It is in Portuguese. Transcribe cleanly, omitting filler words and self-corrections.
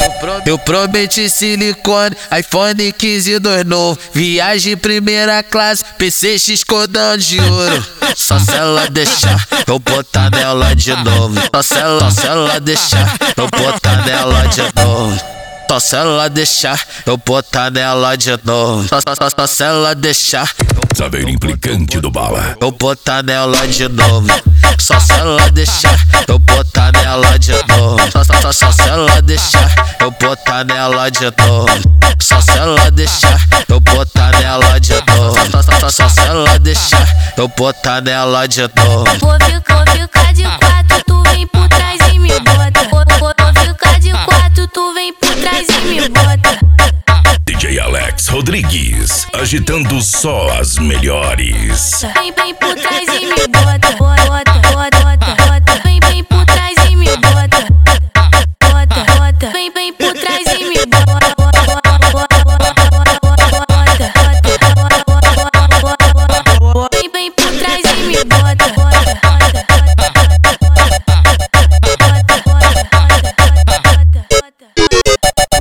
Eu prometi silicone, iPhone 15 2 novo. Viagem primeira classe, PCX cordão de ouro. Só se ela deixar, eu botar nela de novo. Só se ela deixar, eu botar nela de novo. Só se ela deixar, eu botar nela de novo. Só se ela deixar, Saber implicante do Bala. eu botar nela de novo. Só se ela deixar, eu botar nela de novo. Só se ela deixar, eu botar nela de novo. Só se ela deixar, eu botar nela de novo. Só se ela deixar, eu botar nela de novo. Vou ficar de quatro, tu vem por trás e me bota. Vou ficar de quatro, tu vem por trás e me bota. DJ Alex Rodrigues, agitando só as melhores. Vem por trás e me bota. Bota. Vem por trás e me bota. Bota. Vem por trás e me